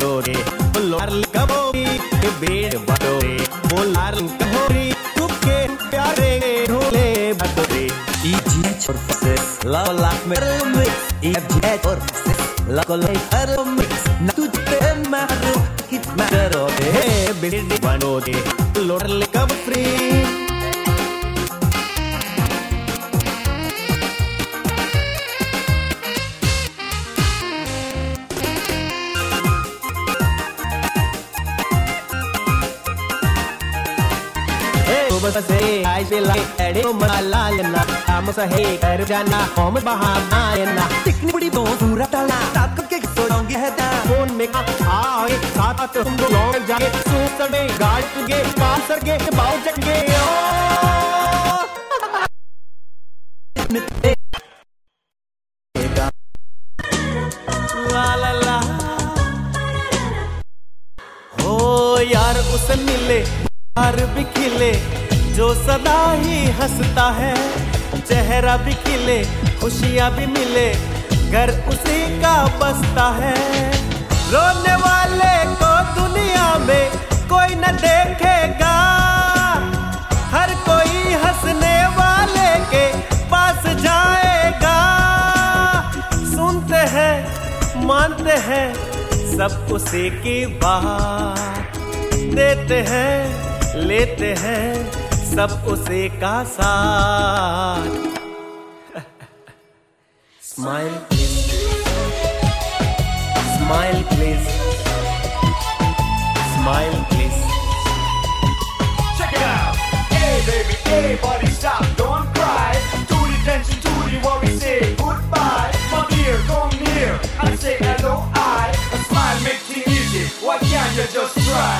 बडोरे बोलार कबोरी के बेड़ बडोरे बोलार कबोरी तुके प्यारे ढोले बडोरे EGH और से लव लाख में EGH और से लव हर मिक्स न तुझे मारो हिट मारो दे बेड़ बडोरे लोडर कब फ्री बसे आई से लाई एडे मला लेना हम सहे कर जाना हम बहाना लेना टिकनी बड़ी दो पूरा टाला ताक के सोंगे है दा फोन में आए साथ तुम लोग जाए सूसड़े गाड़ तुगे पासर के बाउ जगे ला ला ला हो यार उसे मिले यार भी खिले जो सदा ही हंसता है चेहरा भी खिले खुशियां भी मिले घर उसी का बसता है रोने वाले को दुनिया में कोई न देखेगा हर कोई हंसने वाले के पास जाएगा सुनते हैं मानते हैं सब उसी की बात देते हैं लेते हैं सब उसी का साथ smile please smile please smile please Check it out. Hey baby, everybody stop, don't cry. To the tension, to the worry, say goodbye. Come here, come here, and say hello. A smile makes it easy. Why can't you just try?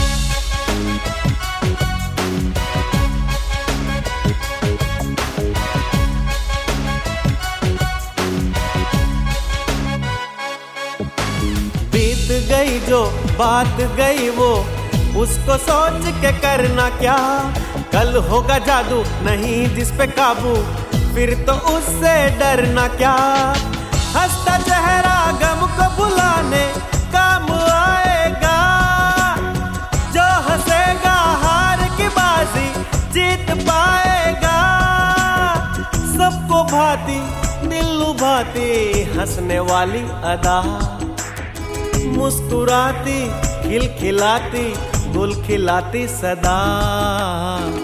बीत गई जो बात गई वो उसको सोच के करना क्या कल होगा जादू नहीं जिस पे काबू फिर तो उससे डरना क्या हंसता चेहरा गम को भुलाने काम आएगा जो हंसेगा हार की बाजी जीत पाएगा सबको भाती दिल लुभाती हंसने वाली अदा मुस्कुराती खिलखिलाती गुल खिलाती सदा